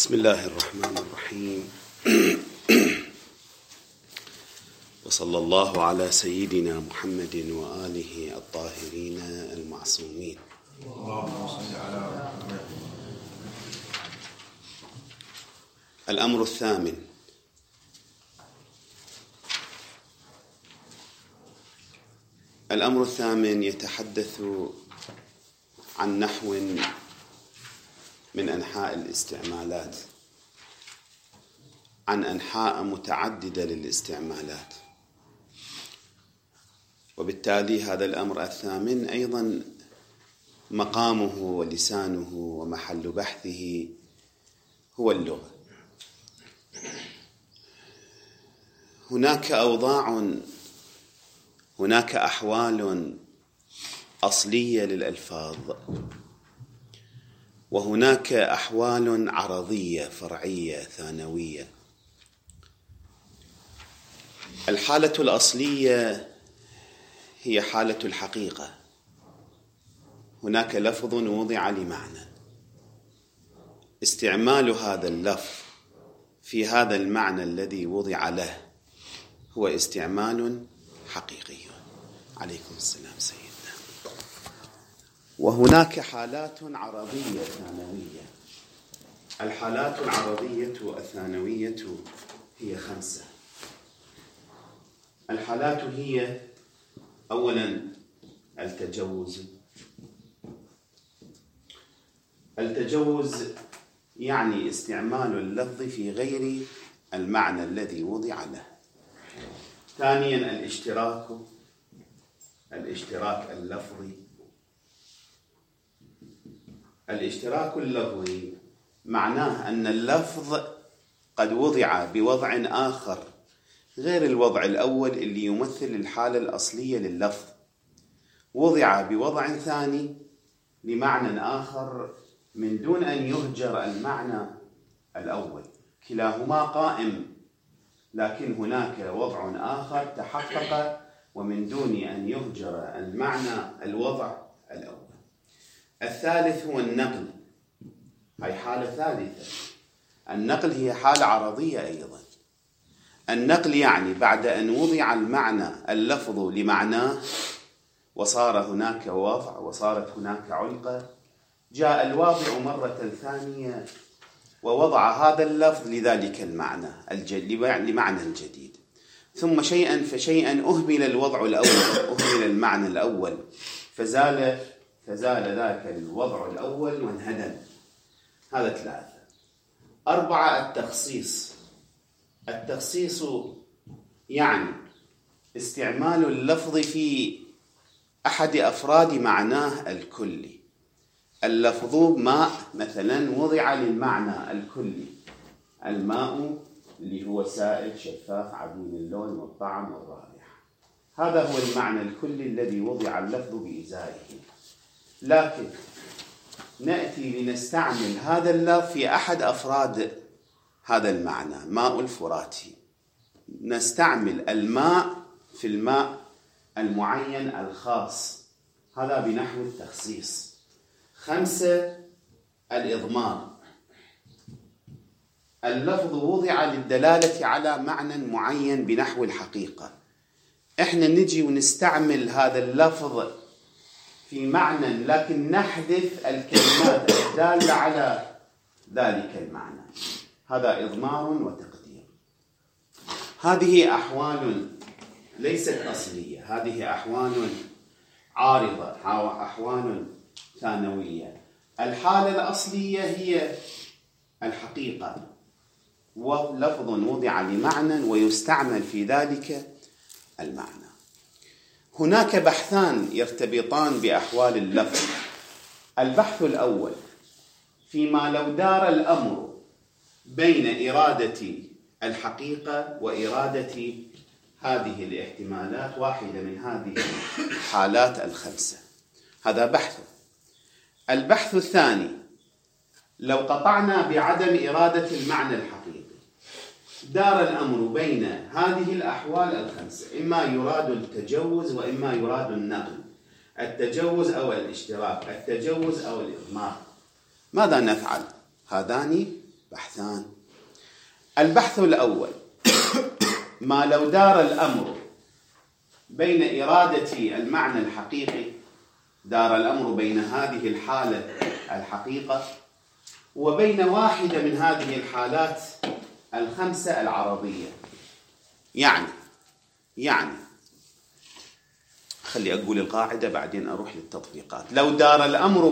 بسم الله الرحمن الرحيم. وصلى الله على سيدنا محمد وآله الطاهرين المعصومين. الأمر الثامن: الأمر الثامن يتحدث عن نحو من أنحاء الاستعمالات، عن أنحاء متعددة للاستعمالات، وبالتالي هذا الأمر الثامن أيضا مقامه ولسانه ومحل بحثه هو اللغة. هناك أوضاع، هناك أحوال أصلية للألفاظ، وهناك أحوال عرضية فرعية ثانوية. الحالة الأصلية هي حالة الحقيقة، هناك لفظ وضع لمعنى، استعمال هذا اللفظ في هذا المعنى الذي وضع له هو استعمال حقيقي. عليكم السلام سيدنا. وهناك حالات عرضية ثانوية. الحالات العرضية الثانوية هي 5. الحالات هي: أولا التجوز. التجوز يعني استعمال اللفظ في غير المعنى الذي وضع له. ثانيا الاشتراك اللفظي. الاشتراك اللفظي معناه أن اللفظ قد وضع بوضع آخر غير الوضع الأول اللي يمثل الحالة الأصلية لللفظ، وضع بوضع ثاني لمعنى آخر من دون أن يهجر المعنى الأول. كلاهما قائم، لكن هناك وضع آخر تحقق ومن دون أن يهجر المعنى الوضع الأول. الثالث هو النقل، هي حالة ثالثة. النقل هي حالة عرضية أيضا. النقل يعني بعد أن وضع المعنى اللفظ لمعناه وصار هناك وضع وصارت هناك علقة، جاء الواضع مرة ثانية ووضع هذا اللفظ لذلك المعنى لمعنى جديد، ثم شيئا فشيئا أهمل الوضع الأول، أهمل المعنى الأول، فزال ذاك الوضع الأول وانهدم. هذا 3. 4 التخصيص. التخصيص يعني استعمال اللفظ في أحد أفراد معناه الكلي. اللفظ ماء مثلا وضع للمعنى الكلي، الماء اللي هو سائل شفاف عديم اللون والطعم والرائحة، هذا هو المعنى الكلي الذي وضع اللفظ بإزائه. لكن نأتي لنستعمل هذا اللفظ في أحد أفراد هذا المعنى، ماء الفراتي، نستعمل الماء في الماء المعين الخاص، هذا بنحو التخصيص. 5 الإضمار. اللفظ وضع للدلالة على معنى معين بنحو الحقيقة، إحنا نجي ونستعمل هذا اللفظ في معنى لكن نحذف الكلمات الدالة على ذلك المعنى، هذا إضمار وتقدير. هذه أحوال ليست أصلية، هذه أحوال عارضة، أحوال ثانوية. الحالة الأصلية هي الحقيقة، ولفظ وضع لمعنى ويستعمل في ذلك المعنى. هناك بحثان يرتبطان بأحوال اللفظ. البحث الأول فيما لو دار الأمر بين إرادة الحقيقة وإرادة هذه الاحتمالات، واحدة من هذه الحالات 5، هذا بحث. البحث الثاني لو قطعنا بعدم إرادة المعنى الحقيقي، دار الأمر بين هذه الأحوال 5، إما يراد التجوز وإما يراد النقل، التجوز أو الاشتراك، التجوز أو الإضمار. ماذا نفعل؟ هذان بحثان. البحث الأول: ما لو دار الأمر بين إرادة المعنى الحقيقي، دار الأمر بين هذه الحالة الحقيقة وبين واحدة من هذه الحالات الخمسة العرضية. يعني خلي أقول القاعدة بعدين أروح للتطبيقات. لو دار الأمر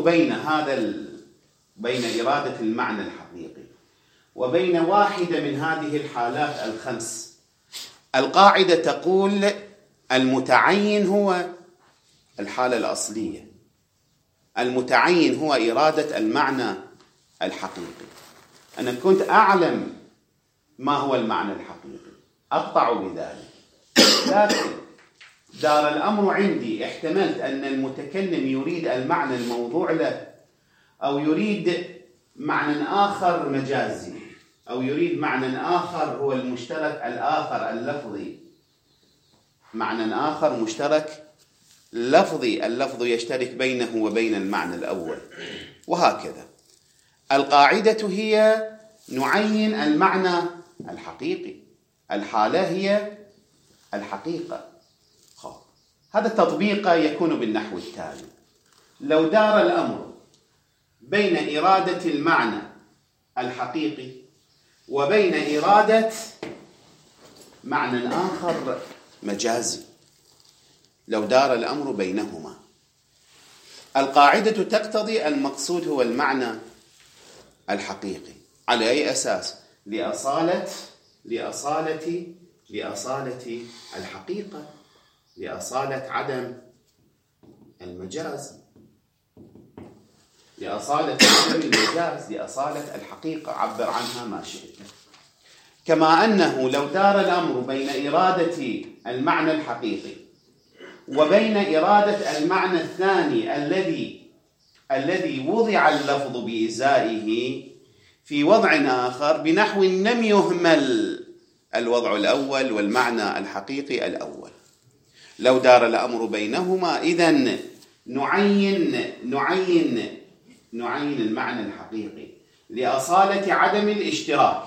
بين إرادة المعنى الحقيقي وبين واحدة من هذه الحالات الخمس، القاعدة تقول المتعين هو الحالة الأصلية، المتعين هو إرادة المعنى الحقيقي. أنا كنت أعلم ما هو المعنى الحقيقي أقطع بذلك، لكن دار الأمر عندي احتملت أن المتكلم يريد المعنى الموضوع له، أو يريد معنى آخر مجازي، أو يريد معنى آخر هو المشترك الآخر اللفظي، معنى آخر مشترك لفظي، اللفظ يشترك بينه وبين المعنى الأول، وهكذا. القاعدة هي نعين المعنى الحقيقي، الحالة هي الحقيقة. هذا التطبيق يكون بالنحو التالي: لو دار الأمر بين إرادة المعنى الحقيقي وبين إرادة معنى آخر مجازي، لو دار الأمر بينهما، القاعدة تقتضي المقصود هو المعنى الحقيقي. على أي أساس؟ لأصالة الحقيقة، لأصالة عدم المجاز، لأصالة الحقيقة، عبر عنها ما شئت. كما أنه لو دار الأمر بين إرادة المعنى الحقيقي وبين إرادة المعنى الثاني الذي وضع اللفظ بإزائه في وضع آخر بنحو لم يهمل الوضع الأول والمعنى الحقيقي الأول، لو دار الأمر بينهما إذن نعين المعنى الحقيقي لأصالة عدم الاشتراك،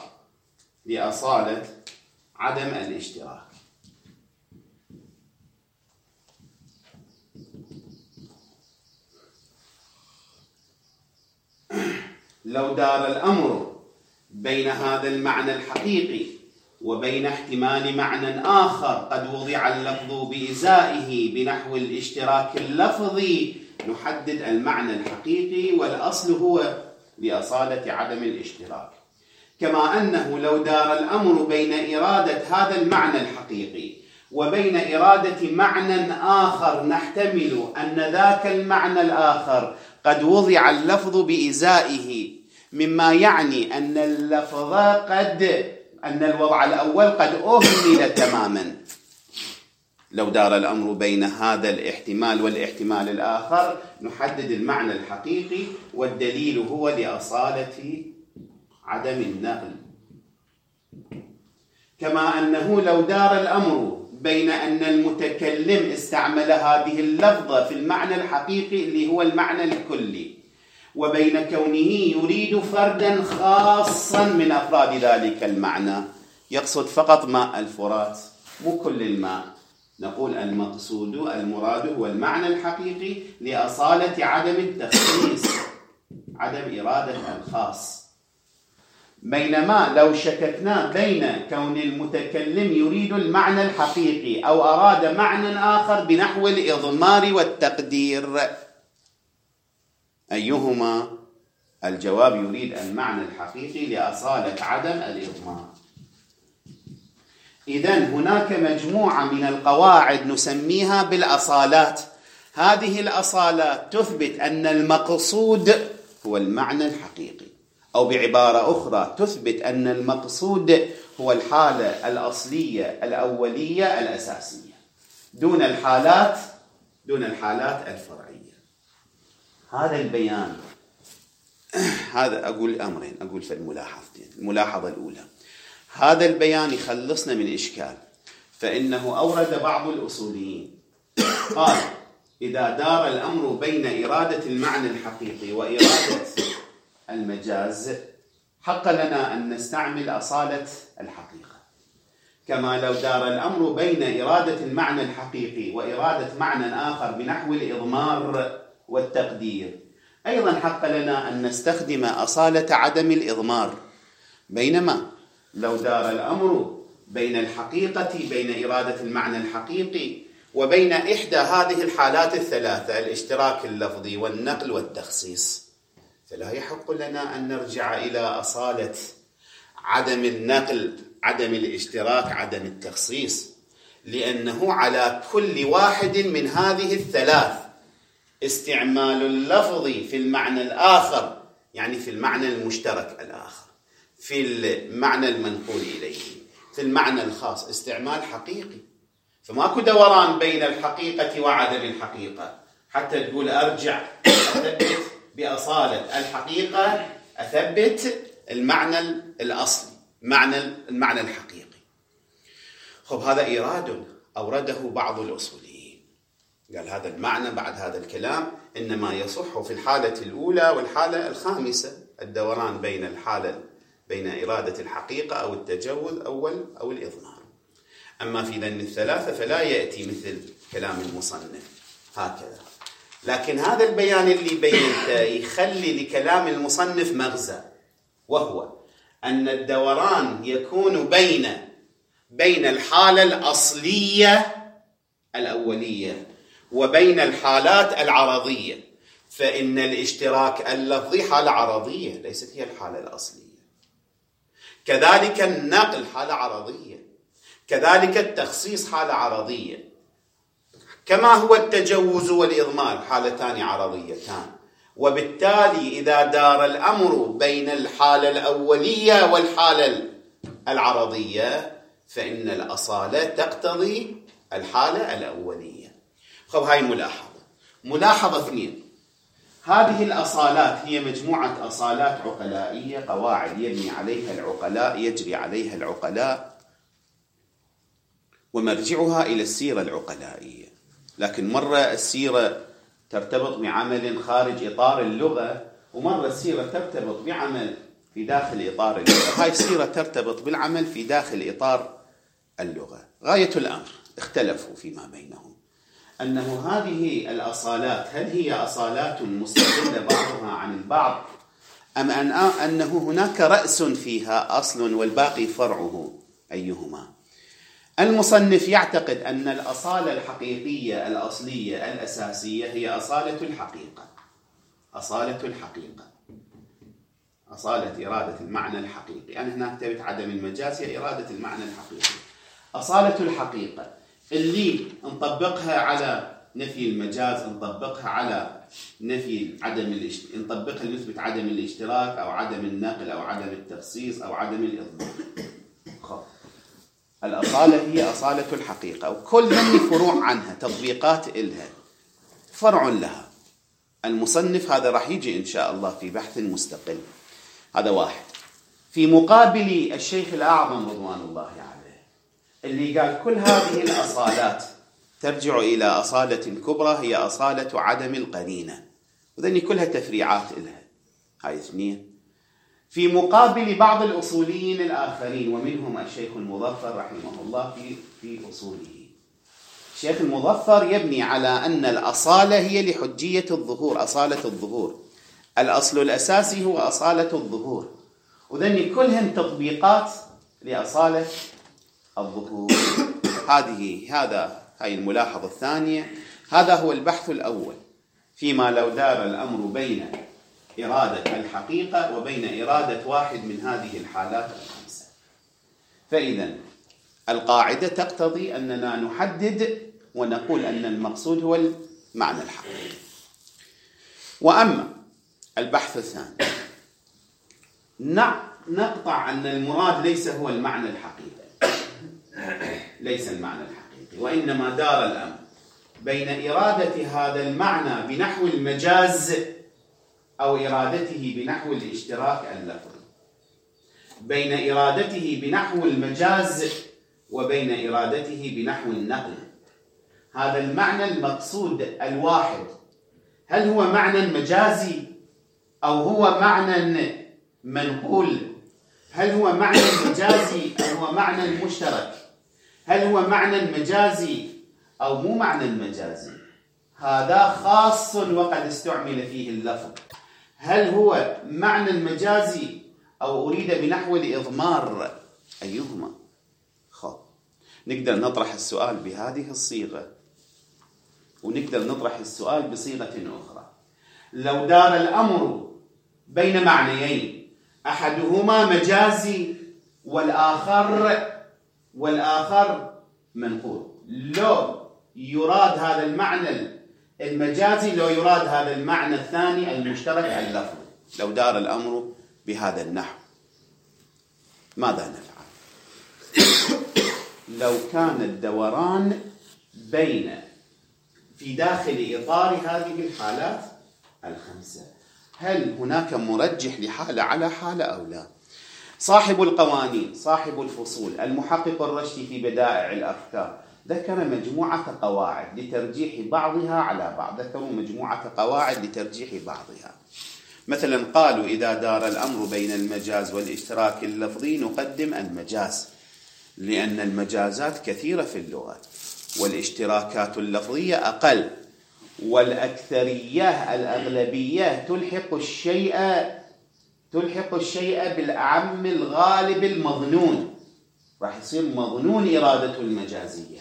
لو دار الأمر بين هذا المعنى الحقيقي وبين احتمال معنى آخر قد وضع اللفظ بإزائه بنحو الاشتراك اللفظي، نحدد المعنى الحقيقي، والأصل هو لأصالة عدم الاشتراك. كما أنه لو دار الأمر بين إرادة هذا المعنى الحقيقي وبين إرادة معنى آخر نحتمل أن ذاك المعنى الآخر قد وضع اللفظ بإزائه، مما يعني أن الوضع الأول قد أهمل تماما. لو دار الأمر بين هذا الاحتمال والاحتمال الآخر نحدد المعنى الحقيقي، والدليل هو لأصالة عدم النقل. كما أنه لو دار الأمر بين أن المتكلم استعمل هذه اللفظة في المعنى الحقيقي اللي هو المعنى الكلي، وبين كونه يريد فردا خاصا من أفراد ذلك المعنى، يقصد فقط ماء الفرات مو كل الماء، نقول المراد هو المعنى الحقيقي لأصالة عدم التخصيص، عدم إرادة الخاص. بينما لو شككنا بين كون المتكلم يريد المعنى الحقيقي أو أراد معنى آخر بنحو الإضمار والتقدير، أيهما؟ الجواب يريد المعنى الحقيقي لأصالة عدم الإضمار. إذن هناك مجموعة من القواعد نسميها بالأصالات. هذه الأصالات تثبت أن المقصود هو المعنى الحقيقي، أو بعبارة أخرى تثبت أن المقصود هو الحالة الأصلية الأولية الأساسية دون الحالات الفرعية. هذا البيان، هذا أقول أمرين، أقول في الملاحظتين. الملاحظة الأولى: هذا البيان يخلصنا من إشكال، فإنه أورد بعض الأصوليين قال إذا دار الأمر بين إرادة المعنى الحقيقي وإرادة المجاز حق لنا أن نستعمل أصالة الحقيقة، كما لو دار الأمر بين إرادة المعنى الحقيقي وإرادة معنى آخر بنحو الإضمار والتقدير، أيضا حق لنا أن نستخدم أصالة عدم الإضمار. بينما لو دار الأمر بين الحقيقة، بين إرادة المعنى الحقيقي وبين إحدى هذه الحالات الثلاثة، الاشتراك اللفظي والنقل والتخصيص، فلا يحق لنا أن نرجع إلى أصالة عدم النقل، عدم الاشتراك، عدم التخصيص، لأنه على كل واحد من هذه الثلاث استعمال اللفظ في المعنى الآخر، يعني في المعنى المشترك الآخر، في المعنى المنقول إليه، في المعنى الخاص استعمال حقيقي. فماكو دوران بين الحقيقة وعدم الحقيقة حتى تقول أرجع أثبت بأصالة الحقيقة، أثبت المعنى الأصلي، المعنى الحقيقي. خب هذا إيراد أورده بعض الأصوليين، قال هذا المعنى بعد هذا الكلام إنما يصح في الحالة الأولى والحالة الخامسة، الدوران بين إرادة الحقيقة أو التجوز أو الإضمار. أما في ذن الثلاثة فلا يأتي مثل كلام المصنف هكذا. لكن هذا البيان اللي بينته يخلي لكلام المصنف مغزى، وهو أن الدوران يكون بين الحالة الأصلية الأولية وبين الحالات العرضية، فإن الاشتراك اللفظي حالة عرضية ليست هي الحالة الأصلية، كذلك النقل حالة عرضية، كذلك التخصيص حالة عرضية، كما هو التجوز والإضمار حالتان عرضيتان. وبالتالي إذا دار الأمر بين الحالة الأولية والحالة العرضية فإن الأصالة تقتضي الحالة الأولية. خب هاي ملاحظة 2. هذه الأصالات هي مجموعة أصالات عقلائية، قواعد يبني عليها العقلاء، يجري عليها العقلاء، ومرجعها إلى السيرة العقلائية. لكن مرة السيرة ترتبط بعمل خارج إطار اللغة، ومرة السيرة ترتبط بعمل في داخل إطار اللغة. هاي السيرة ترتبط بالعمل في داخل إطار اللغة. غاية الأمر اختلفوا فيما بينهم أنه هذه الأصالات هل هي أصالات مستقلة بعضها عن البعض، أم أنه هناك رأس فيها أصل والباقي فرعه، أيهما؟ المصنف يعتقد أن الأصالة الحقيقية الأصلية الأساسية هي أصالة الحقيقة، أصالة إرادة المعنى الحقيقي. أنا هنا كتبت عدم المجاز، هي إرادة المعنى الحقيقي، أصالة الحقيقة اللي نطبقها على نفي المجاز، نطبقها على نفي نطبقها لنثبت عدم الاشتراك أو عدم النقل أو عدم التخصيص أو عدم الإضمار. الأصالة هي أصالة الحقيقة، وكل من فروع عنها، تطبيقات إلها، فرع لها. المصنف هذا راح يجي إن شاء الله في بحث مستقل. هذا واحد. في مقابل الشيخ الأعظم رضوان الله عليه اللي قال كل هذه الأصالات ترجع إلى أصالة كبرى، هي أصالة عدم القرينة، وذني كلها تفريعات إلها. هاي 2. في مقابل بعض الأصوليين الآخرين، ومنهم الشيخ المظفر رحمه الله في أصوله. الشيخ المظفر يبني على أن الأصالة هي لحجية الظهور، أصالة الظهور، الأصل الأساسي هو أصالة الظهور، وذني كلهم تطبيقات لأصالة الظهور. هاي الملاحظة الثانية. هذا هو البحث الأول فيما لو دار الأمر بين إرادة الحقيقة وبين إرادة واحد من هذه الحالات الخمسة. فإذا القاعدة تقتضي أننا نحدد ونقول أن المقصود هو المعنى الحقيقي. وأما البحث الثاني نقطع أن المراد ليس هو المعنى الحقيقي، ليس المعنى الحقيقي، وإنما دار الأمر بين إرادة هذا المعنى بنحو المجاز أو إرادته بنحو الاشتراك اللفظي، بين إرادته بنحو المجاز وبين إرادته بنحو النقل. هذا المعنى المقصود الواحد هل هو معنى مجازي أو هو معنى منقول هل هو معنى مجازي أو هو معنى مشترك؟ هل هو معنى مجازي أو مو معنى مجازي؟ هذا خاص وقد استعمل فيه اللفظ. هل هو معنى مجازي أو أريد بنحو الإضمار؟ أيهما؟ نقدر نطرح السؤال بهذه الصيغة، ونقدر نطرح السؤال بصيغة أخرى. لو دار الأمر بين معنيين، أحدهما مجازي والآخر منقول، لو يراد هذا المعنى المجازي، لو يراد هذا المعنى الثاني المشترك اللفظي، لو دار الأمر بهذا النحو، ماذا نفعل؟ لو كان الدوران في داخل إطار هذه الحالات الخمسة، هل هناك مرجح لحالة على حالة أو لا؟ صاحب القوانين، صاحب الفصول، المحقق الرشدي في بدائع الأفكار ذكر مجموعة قواعد لترجيح بعضها على بعض. ذكروا مجموعة قواعد لترجيح بعضها. مثلا قالوا إذا دار الأمر بين المجاز والاشتراك اللفظي نقدم المجاز، لأن المجازات كثيرة في اللغة والاشتراكات اللفظية أقل، والأكثرية الأغلبية تلحق الشيء بالأعم الغالب المظنون، راح يصير مظنون إرادة المجازية.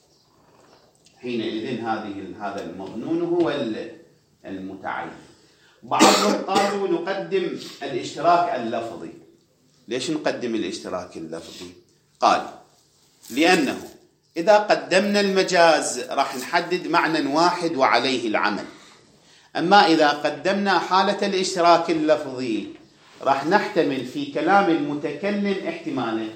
حينئذ هذا المظنون هو المتعين. بعضهم قالوا نقدم الاشتراك اللفظي. ليش نقدم الاشتراك اللفظي؟ قال لأنه إذا قدمنا المجاز راح نحدد معنى واحد وعليه العمل، أما إذا قدمنا حالة الاشتراك اللفظي راح نحتمل في كلام المتكلم احتمالين،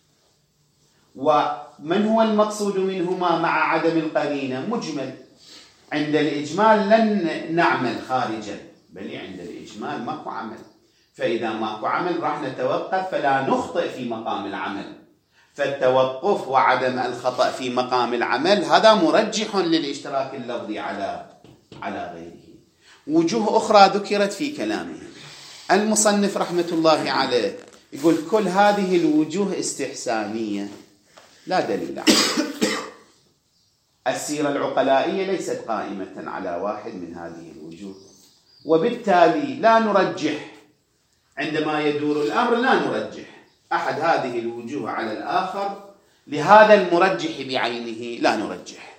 ومن هو المقصود منهما مع عدم القرينة؟ مجمل. عند الإجمال لن نعمل خارجا، بل عند الإجمال ماكو عمل، فإذا ماكو عمل راح نتوقف فلا نخطئ في مقام العمل، فالتوقف وعدم الخطأ في مقام العمل هذا مرجح للاشتراك اللفظي على غيره. وجوه أخرى ذكرت في كلامه. المصنف رحمة الله عليه يقول كل هذه الوجوه استحسانية لا دليل عليها. السيرة العقلائية ليست قائمة على واحد من هذه الوجوه، وبالتالي لا نرجح عندما يدور الأمر، لا نرجح أحد هذه الوجوه على الآخر، لهذا المرجح بعينه لا نرجح،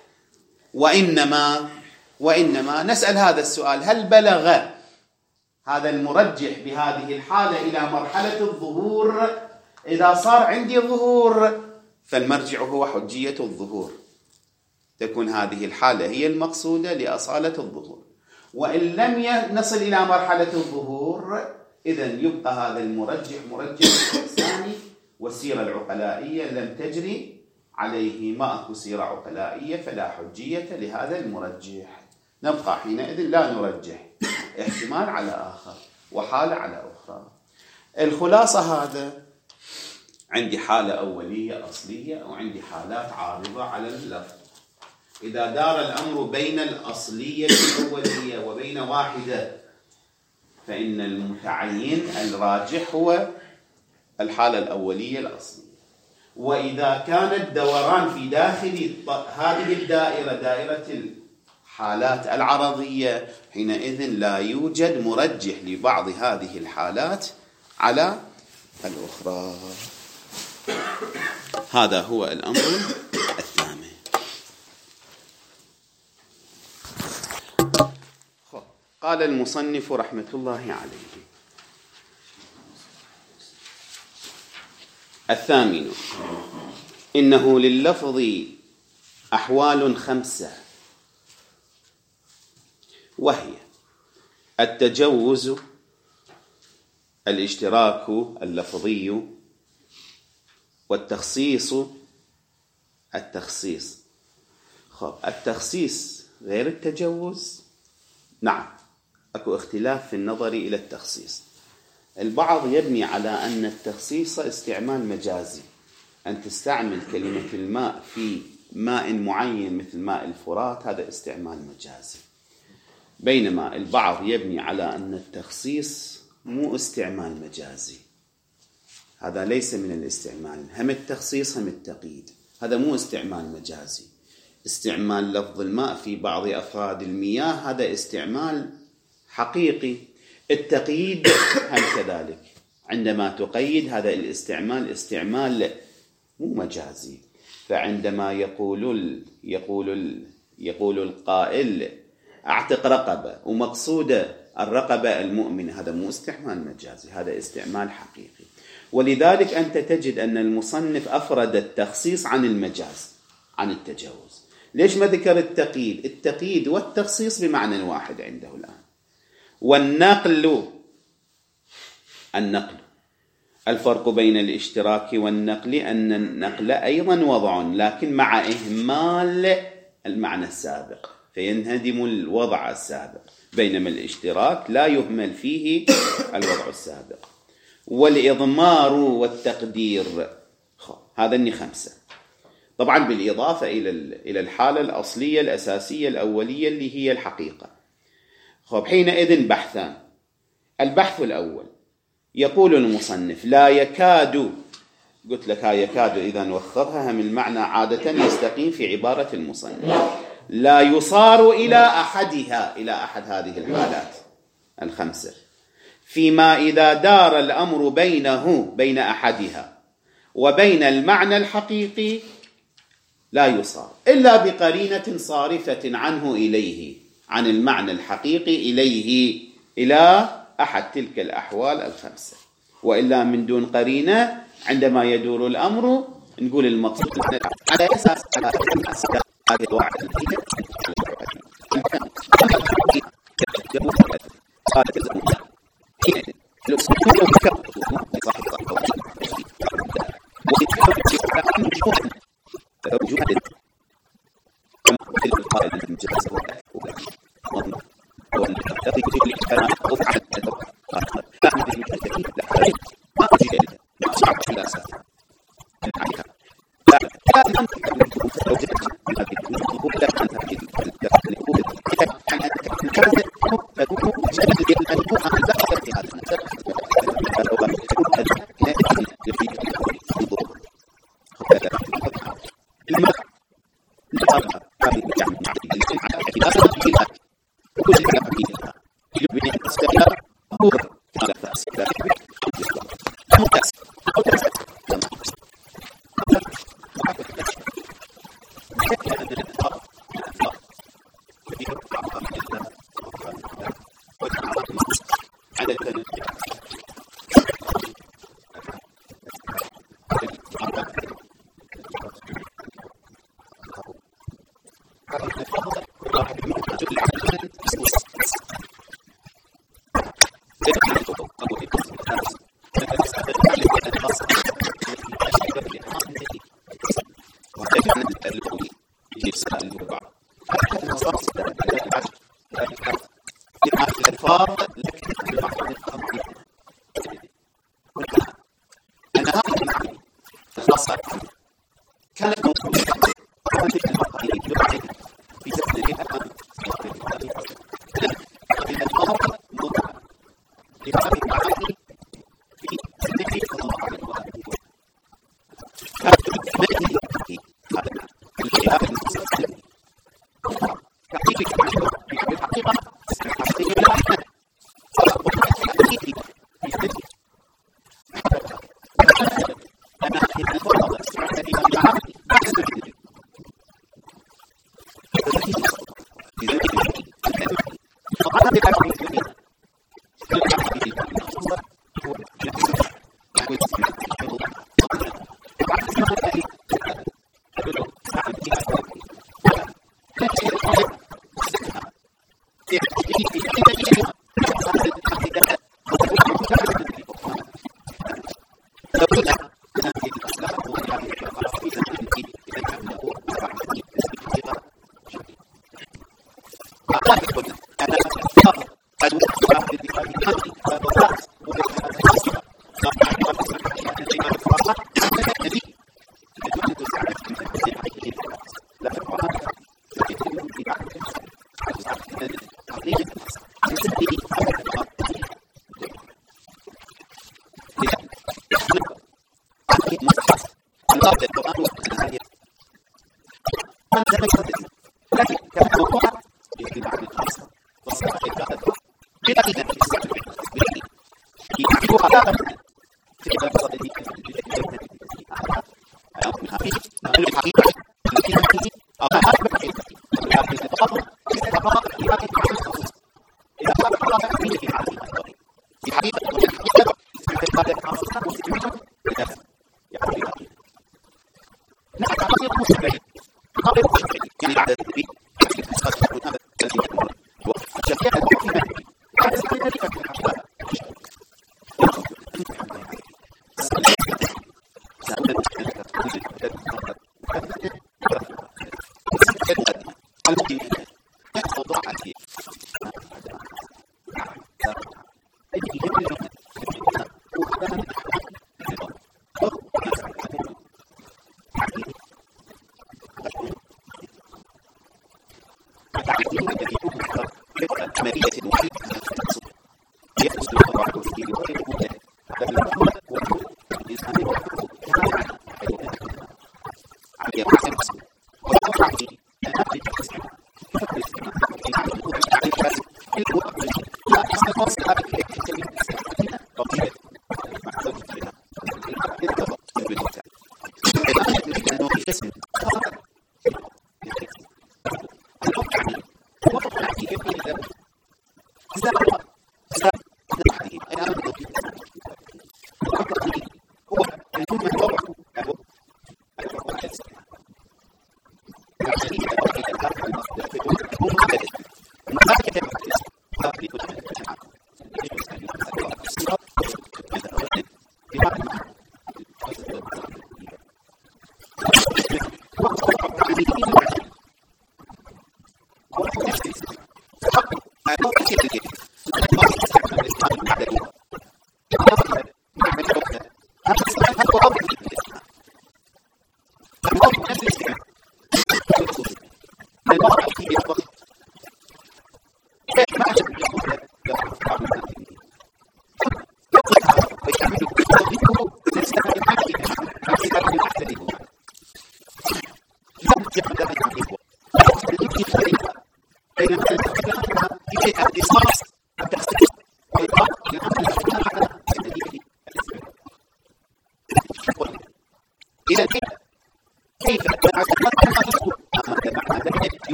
وإنما نسأل هذا السؤال: هل بلغ هذا المرجح بهذه الحالة إلى مرحلة الظهور؟ إذا صار عندي ظهور فالمرجع هو حجية الظهور، تكون هذه الحالة هي المقصودة لأصالة الظهور. وإن لم نصل إلى مرحلة الظهور إذن يبقى هذا المرجح مرجح استحساني، والسيرة العقلائية لم تجري عليه، ما أكو سيرة عقلائية فلا حجية لهذا المرجح. نبقى حينئذ لا نرجح احتمال على آخر وحالة على أخرى. الخلاصة هذا عندي حالة أولية أصلية وعندي حالات عارضة على اللفظ. إذا دار الأمر بين الأصلية الأولية وبين واحدة فإن المتعين الراجح هو الحالة الأولية الأصلية. وإذا كان الدوران في داخل هذه الدائرة دائرة الحالات العرضية حينئذ لا يوجد مرجح لبعض هذه الحالات على الأخرى. هذا هو الأمر الثامن. قال المصنف رحمة الله عليه: الثامن: إنه لللفظ أحوال خمسة، وهي التجوز، الاشتراك اللفظي، والتخصيص. التخصيص غير التجوز؟ نعم، أكو اختلاف في النظر إلى التخصيص. البعض يبني على أن التخصيص استعمال مجازي، أن تستعمل كلمة الماء في ماء معين مثل ماء الفرات، هذا استعمال مجازي. بينما البعض يبني على أن التخصيص مو استعمال مجازي، هذا ليس من الاستعمال، هم التخصيص هم التقييد، هذا مو استعمال مجازي. استعمال لفظ الماء في بعض أفراد المياه هذا استعمال حقيقي. التقييد هم كذلك، عندما تقيد هذا الاستعمال استعمال مو مجازي. فعندما يقول القائل اعتق رقبة ومقصوده الرقبة المؤمنة، هذا مو استعمال مجازي، هذا استعمال حقيقي. ولذلك أنت تجد أن المصنف أفرد التخصيص عن المجاز، عن التجاوز. ليش ما ذكر التقييد؟ التقييد والتخصيص بمعنى واحد عنده الآن. والنقل، الفرق بين الاشتراك والنقل أن النقل أيضا وضع لكن مع إهمال المعنى السابق، فينهدم الوضع السابق، بينما الاشتراك لا يهمل فيه الوضع السابق. والإضمار والتقدير، هذا 5 طبعا بالإضافة إلى الحالة الأصلية الأساسية الأولية اللي هي الحقيقة. حينئذ بحثان. البحث الأول يقول المصنف لا يكاد، قلت لك ها يكاد إذا نوخرها، هم المعنى عادة يستقيم في عبارة المصنف. لا يصار إلى أحدها، إلى أحد هذه الحالات 5، فيما إذا دار الأمر بين أحدها وبين المعنى الحقيقي لا يصار إلا بقرينة صارفة عنه إليه، عن المعنى الحقيقي إليه، إلى أحد تلك الأحوال 5. وإلا من دون قرينة عندما يدور الأمر نقول المقصود على أساس هذه الواحد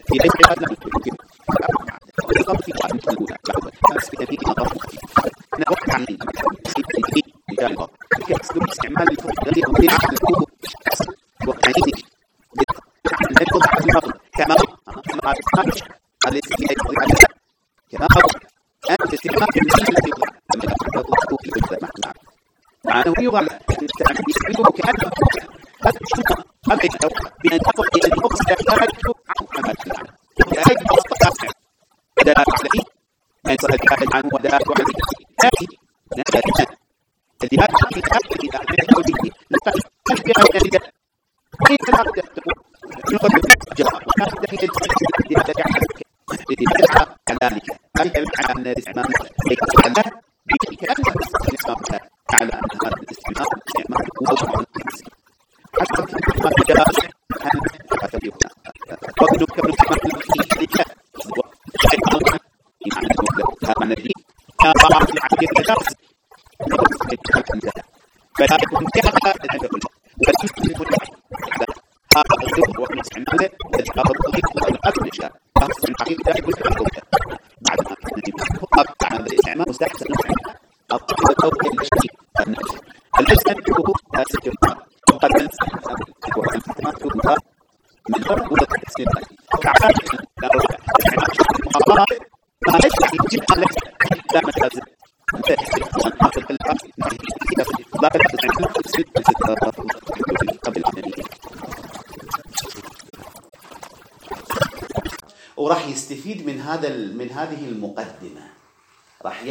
في غير العبادات لا نثبت الخبر في قائمة الأولى بس بتمهيد الغرض أنا وقت عن رجال الغرض كأسلوب استعمال الفرق غير مبني على الكتب وقتين نركض على الأرض كما كما أنت استعمال المثل الذي يوضع لما تطلق الأجزاء معناه يوضع يستعمل كأنه هذا يتوقع بأن تفق إلى الأقصى ذلك عن المعنى لذلك أصبح دلالة عليه من صلى الكاهل عنه ودلالة عليه هذه الدلالة في هذه الأحداث الوجودية لقد تشبه ذلك كيف لا تقول نقول بالجواب وكانت هي الدلالة على ذلك ذلك على أن الاستعمال على على أن هذا الاستعمال وضع حتى ما تجاوز هذا اليوم وقد كبر كما في ذلك معنى دي طبعا في العقيدة الدرس فلا يكون كذا هذا الدكتور والاستعمال الذي قبل الأكل الشاب أصل الحقيقة يكون بعد ما أبقى هذا الاستعمال مستحسن أطلق التوقيت الشيء الأجسام يكون أسجل وقد ننسى وأن تتمكن من فرق وضع التحسين كعفاك لا رجع الله ما يشعر جدا لك لا متازل أنت تحسن حافظ الأرض لا تحسن قبل النبي وراح يستفيد من هذه المقدمة راح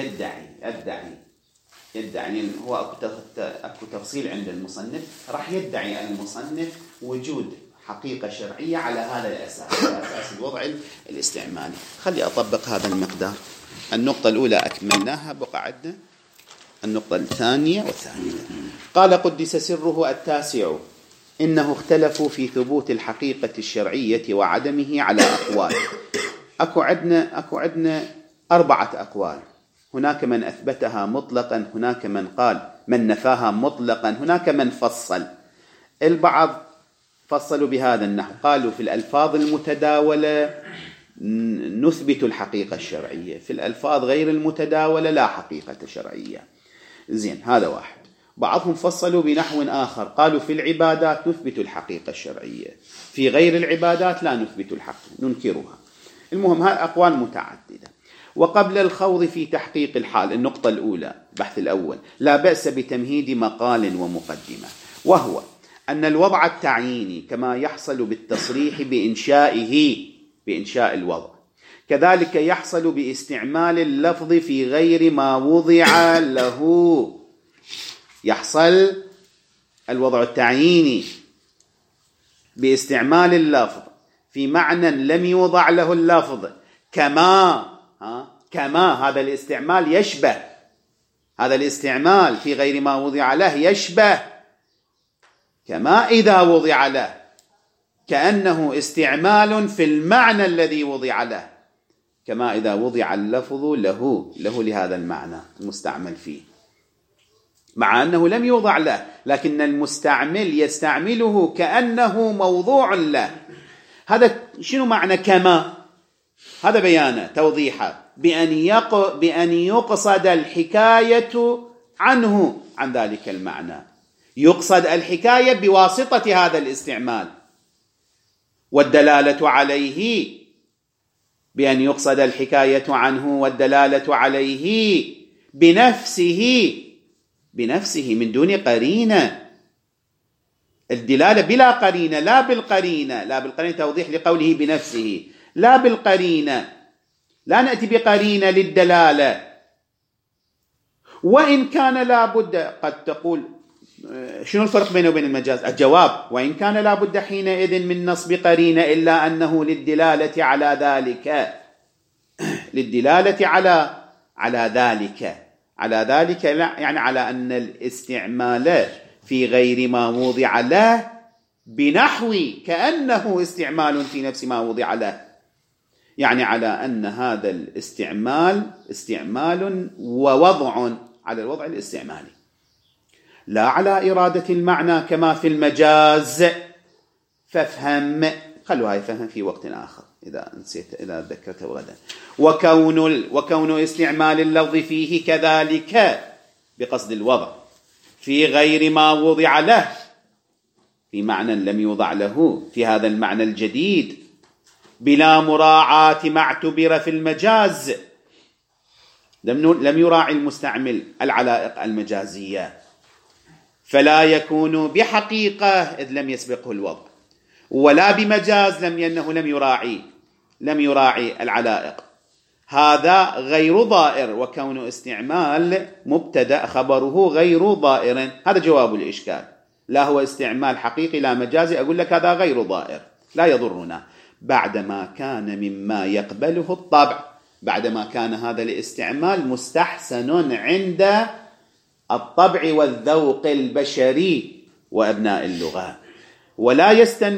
يدعي هو أكو تفصيل عند المصنف راح يدعي المصنف وجود حقيقة شرعية على هذا الأساس على أساس الوضع الاستعمالي. خلي أطبق هذا المقدار. النقطة الأولى أكملناها بقى عندنا النقطة الثانية والثالثة. قال قدس سره التاسع إنه اختلفوا في ثبوت الحقيقة الشرعية وعدمه على أقوال. أكو عندنا 4 أقوال. هناك من أثبتها مطلقا، هناك من قال من نفاها مطلقا، هناك من فصل. البعض فصلوا بهذا النحو قالوا في الألفاظ المتداولة نثبت الحقيقة الشرعية، في الألفاظ غير المتداولة لا حقيقة شرعية. زين، هذا واحد. بعضهم فصلوا بنحو آخر قالوا في العبادات نثبت الحقيقة الشرعية، في غير العبادات لا نثبت الحق ننكرها. المهم هذه أقوال متعددة. وقبل الخوض في تحقيق الحال، النقطة الأولى البحث الأول، لا بأس بتمهيد مقال ومقدمة، وهو أن الوضع التعييني كما يحصل بالتصريح بإنشاء الوضع، كذلك يحصل باستعمال اللفظ في غير ما وضع له. يحصل الوضع التعييني باستعمال اللفظ في معنى لم يوضع له اللفظ، كما هذا الاستعمال يشبه، هذا الاستعمال في غير ما وضع له يشبه كما إذا وضع له، كأنه استعمال في المعنى الذي وضع له، كما إذا وضع اللفظ له لهذا المعنى المستعمل فيه، مع أنه لم يوضع له، لكن المستعمل يستعمله كأنه موضوع له. هذا شنو معنى كما؟ هذا بيانه توضيحه بأن يقصد الحكاية عنه عن ذلك المعنى، يقصد الحكاية بواسطة هذا الاستعمال، والدلالة عليه بأن يقصد الحكاية عنه والدلالة عليه بنفسه من دون قرينة. الدلالة بلا قرينة، لا بالقرينة توضيح لقوله بنفسه، لا بالقرينة، لا نأتي بقرينة للدلالة. وإن كان لابد، قد تقول شنو الفرق بينه وبين المجاز؟ الجواب وإن كان لابد حينئذ من نصب قرينة، إلا أنه للدلالة على ذلك، للدلالة على ذلك يعني على أن الاستعمال في غير ما وضع له بنحو كأنه استعمال في نفس ما وضع له، يعني على أن هذا الاستعمال استعمال ووضع على الوضع الاستعمالي، لا على إرادة المعنى كما في المجاز. فافهم خلوا هاي فهم في وقت آخر إذا نسيت، إذا ذكرته غدا. وكون استعمال اللفظ فيه كذلك بقصد الوضع في غير ما وضع له، في معنى لم يوضع له في هذا المعنى الجديد، بلا مراعاة ما اعتبر في المجاز، لم يراعي المستعمل العلائق المجازية، فلا يكون بحقيقة إذ لم يسبقه الوضع، ولا بمجاز لأنه لم يراعي العلائق. هذا غير ضائر، وكون استعمال مبتدأ خبره غير ضائر، هذا جواب الإشكال. لا هو استعمال حقيقي لا مجازي، أقول لك هذا غير ضائر لا يضرنا، بعدما كان مما يقبله الطبع، بعدما كان هذا الاستعمال مستحسن عند الطبع والذوق البشري وأبناء اللغة، ولا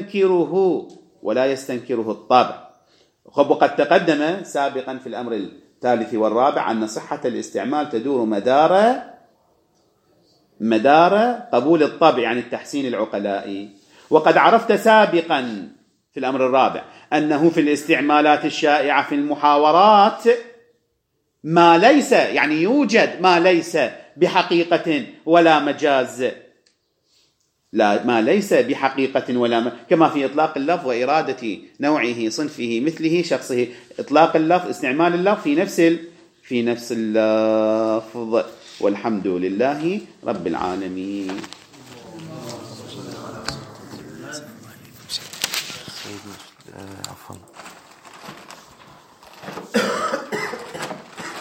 يستنكره الطبع. وقد تقدم سابقا في الأمر الثالث والرابع أن صحة الاستعمال تدور مدار قبول الطبع، يعني التحسين العقلائي. وقد عرفت سابقا في الأمر الرابع أنه في الاستعمالات الشائعة في المحاورات ما ليس، يعني يوجد ما ليس بحقيقة ولا مجاز، لا ما ليس بحقيقة ولا كما في إطلاق اللفظ وإرادة نوعه صنفه مثله شخصه، إطلاق اللفظ استعمال اللفظ في نفس اللفظ. والحمد لله رب العالمين.